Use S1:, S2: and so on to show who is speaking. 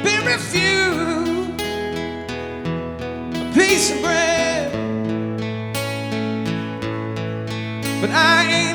S1: been refused a piece of bread, but I ain't